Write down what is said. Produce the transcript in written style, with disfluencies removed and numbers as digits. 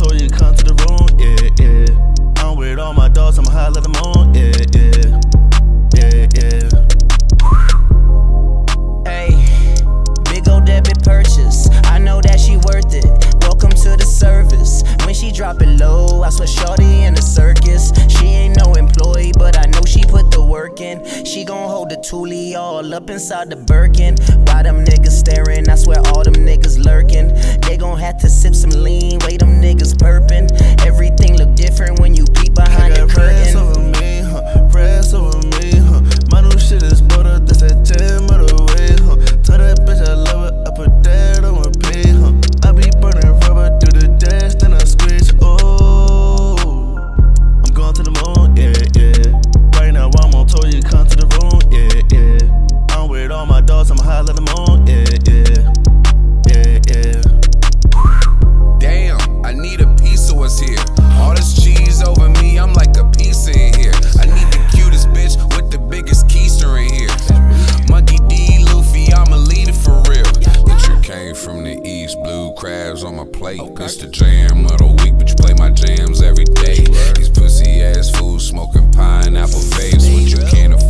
told you come to the room, yeah, yeah. I'm with all my dogs, I'm high, let them on, yeah, yeah. Yeah, yeah. Hey, big ol' debit purchase. I know that she worth it. Welcome to the service. When she drop it low, I swear shorty in the circus. She ain't no employee, but I know she put the work in. She gon' hold the toolie all up inside the Birkin. Why them niggas staring? I swear all them niggas lurking. They gon' have to sip some lean, wait them niggas burping. Everything look different when you peek behind the curtain. Rest over me, rest over me, my new shit is butter, that's that 10 metal way, Tell that bitch I love her, I put that on repeat, I be burning rubber, do the dash, then I squeeze, oh. I'm going to the moon, yeah, yeah. Right now I'm on tour, you come to the room, yeah, yeah. I'm with all my dogs, I'm high, let them on, yeah, yeah. Yeah, yeah. Damn, I need a piece of what's here. All this cheese over me, I'm like a piece in here. I need the cutest bitch with the biggest keister in here. Monkey D, Luffy, I'm a leader for real. But you came from the east, blue crabs on my plate. It's the jam of the week, but you play my jams every day. These pussy ass fools smoking pineapple vapes, but you can't afford